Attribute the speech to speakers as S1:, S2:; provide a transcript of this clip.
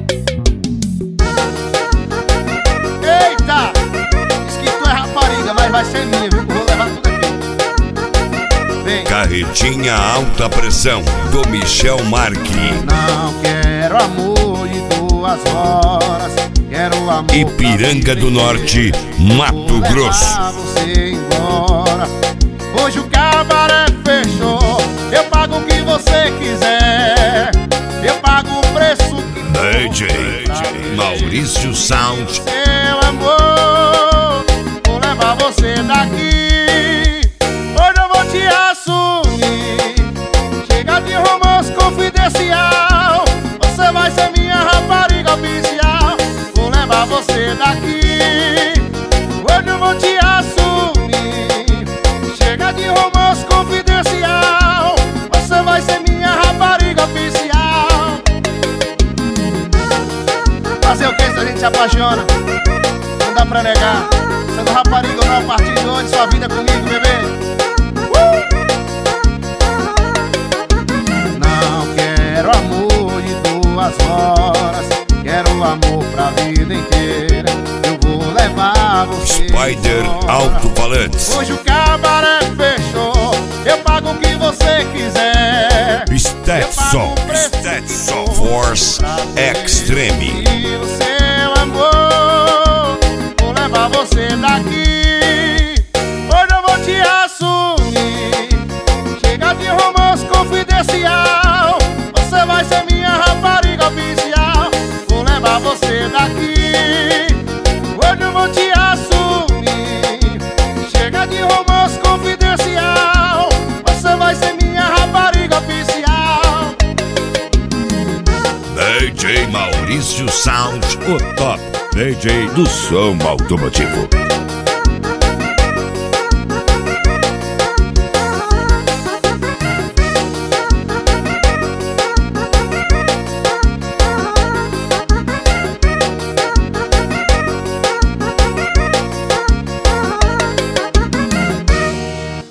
S1: Eita! Diz que tu é rapariga, mas vai ser minha, viu? Vou levar tudo aqui. Vem.
S2: Carretinha alta pressão do Michel Marque.
S1: Não quero amor de 2 horas, quero amor.
S2: Ipiranga do Norte, Mato Grosso.
S1: Você embora. Hoje o cabaré fechou. Eu pago o que você quiser. Eu pago o preço que
S2: DJ Maurício Sound.
S1: Seu amor, vou levar você daqui. Hoje eu vou te assumir. Chega de romance confidencial. Você vai ser minha rapariga oficial. Vou levar você daqui. Hoje eu vou te assumir. Chega de romance confidencial. Você vai ser minha rapariga oficial. Fazer o que se a gente se apaixona? Não dá pra negar. Sendo rapariga ou não, a partir de hoje sua vida é comigo, bebê. Não quero amor de 2 horas, quero amor pra vida inteira. Eu vou levar você
S2: Spider
S1: embora.
S2: Alto-Falantes.
S1: Hoje o cabaré fechou. Eu pago o que você quiser.
S2: Stetson Force Extreme.
S1: E o seu amor, vou levar você daqui. Hoje eu vou te assumir. Chega de romance confidencial. Você vai ser minha rapariga oficial. Vou levar você daqui. Hoje eu vou te assumir. Chega de romance confidencial. Você vai ser minha rapariga oficial.
S2: DJ Maurício Sound, o top DJ do som automotivo.